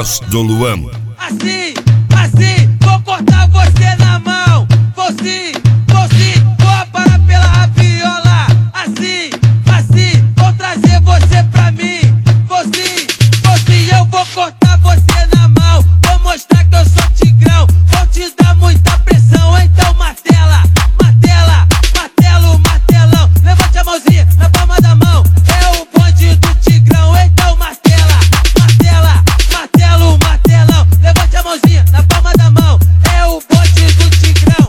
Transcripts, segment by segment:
Cross do Luan. Assim, vou cortar você na mão. Vou sim, vou aparar pela rabiola. Assim, vou trazer você pra mim. Vou sim, eu vou cortar você na mão. Vou mostrar que eu sou tigrão. Vou te dar muita pressão, então martelo, martelão. Levante a mãozinha na palma da mão. É o bonde do tigrão, então martelo, martelão. Levante a mãozinha na palma da mão. É o bonde do tigrão.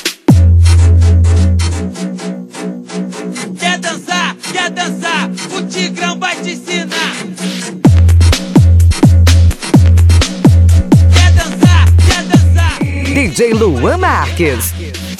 Quer dançar? O tigrão vai te ensinar. Quer dançar? DJ Luan Marques.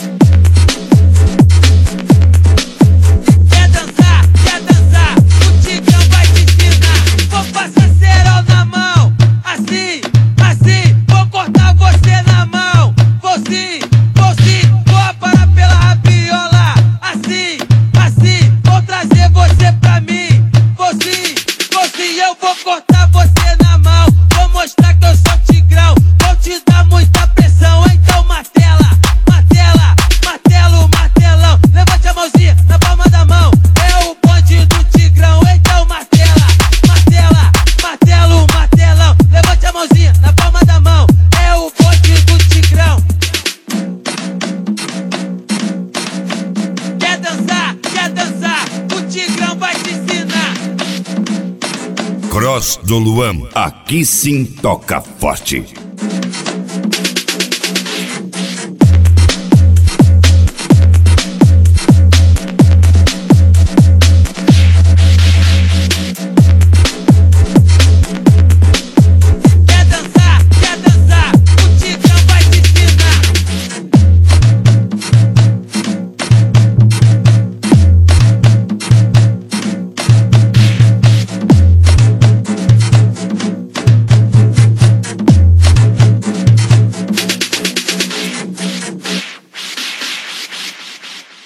Quer dançar? O tigrão vai te ensinar. Vou passar cerol na mão. Assim, vou cortar você na mão. Vou sim, vou aparar pela rabiola. Assim, vou trazer você pra mim. Vou sim, eu vou cortar você na mão. Vou mostrar que eu sou tigrão. Vou te dar muita pressão, então martelão. Levante a mãozinha na palma da mão. É o bonde do tigrão, então martelão. Levante a mãozinha na palma da mão. É o bonde do tigrão. Quer dançar? O tigrão vai te ensinar. Cross do Luan. Aqui sim toca forte.